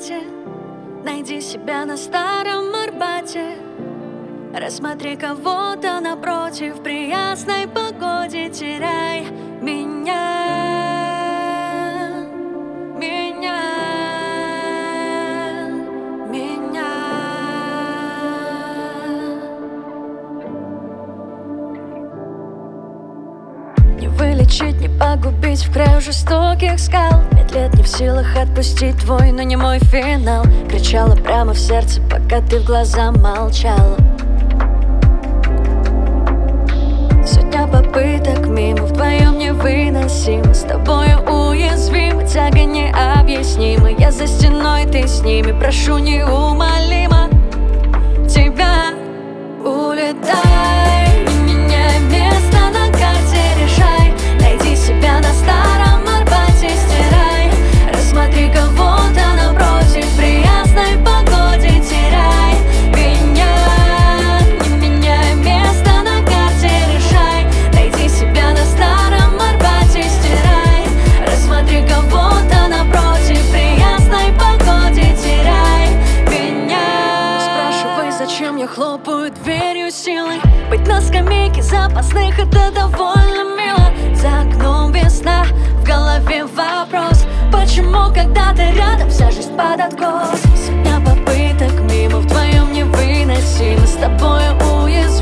Арбате. Найди себя на старом Арбате. Рассмотри кого-то напротив, при ясной погоде теряй меня. Не вылечить, не погубить в краю жестоких скал. 5 лет не в силах отпустить твой, но не мой финал. Кричала прямо в сердце, пока ты в глаза молчала. Сотня попыток мимо, вдвоем невыносимо. С тобою уязвима, тяга необъяснима. Я за стеной, ты с ними, прошу неумолимо тебя. Улетай, не меняй место на карте, решай. Найди себя на старом Арбате, стирай. Рассмотри кого-то напротив, при ясной погоде теряй меня. Не меняй место на карте, решай. Найди себя на старом Арбате, стирай. Рассмотри кого-то напротив, при ясной погоде теряй меня. Спрашивай, зачем я хлопаю дверью силой. Быть на скамейке запасных — это довольно мило. За окном весна, в голове вопрос: почему, когда ты рядом, вся жизнь под откос? Сотня попыток мимо, вдвоем невыносимо. С тобой уязвим.